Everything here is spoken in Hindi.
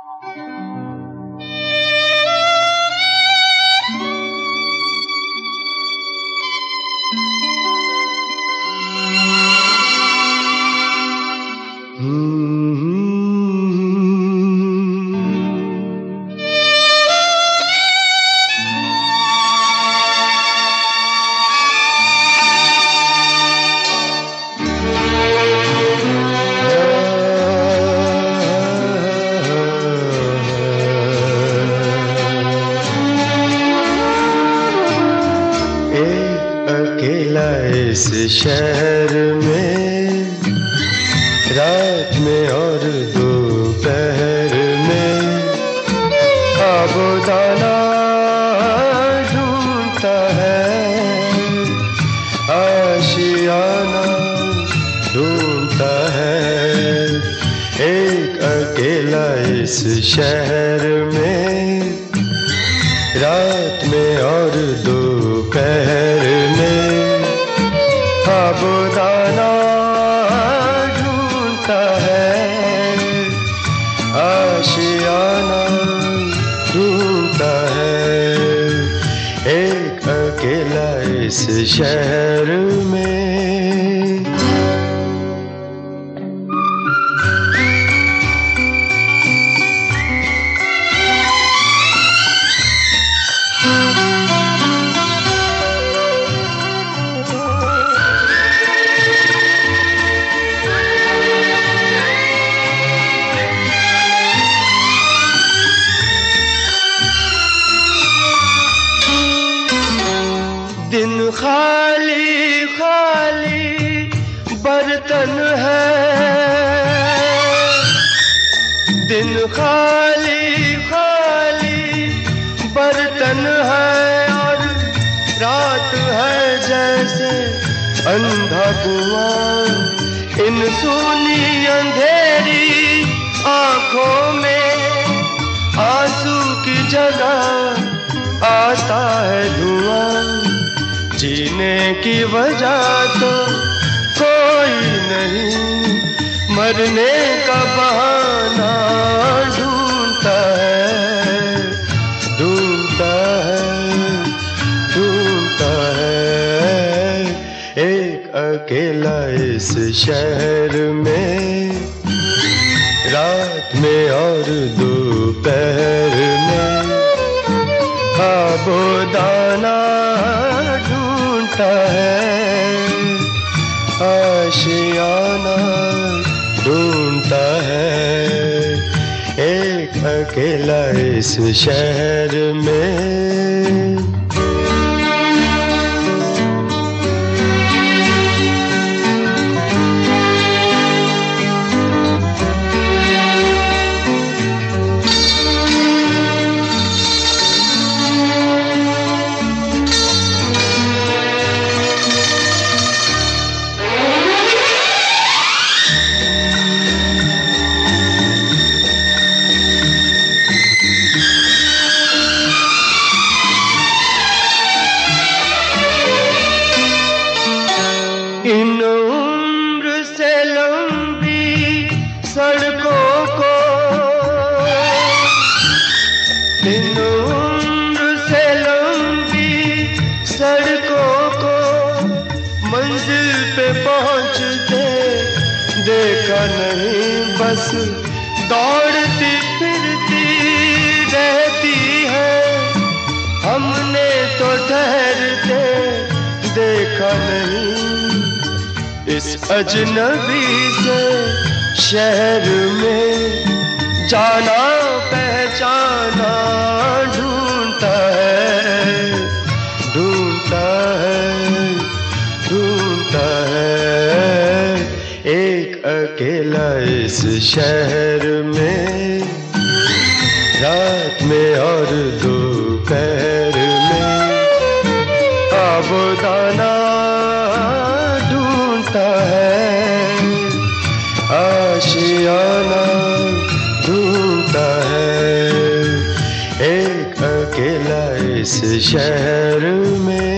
अकेला इस शहर में, रात में और दोपहर में आबोदाना ढूंढता है, आशियाना ढूंढता है। एक अकेला इस शहर में, रात में और दोपहर में आबोदाना ढूंढता है, आशियाना ढूंढता है। एक अकेला इस शहर में। दिन खाली खाली बर्तन है, दिन खाली खाली बर्तन है, और रात है जैसे अंधा कुआं। इन सूनी अंधेरी आंखों में आंसू की जगह आता है धुआं। जीने की वजह तो कोई नहीं, मरने का बहाना ढूंढता है, ढूंढता है, ढूंढता है। एक अकेला इस शहर में, रात में और दोपहर में आबोदाना ढूंढता है, आशियाना ढूंढता है। एक अकेला इस शहर में। इन उम्र से लंबी सड़कों को, इन उम्र से लंबी सड़कों को मंजिल पे पहुंचते देखा नहीं। बस दौड़ती फिरती रहती है, हमने तो ठहरते देखा नहीं। इस अजनबी से शहर में जाना पहचाना ढूंढता है, ढूंढता है, ढूंढता है। एक अकेला इस शहर में, रात में और दोपहर में आबोदाना है, आशियाना ढूंढता है। एक अकेला इस शहर में।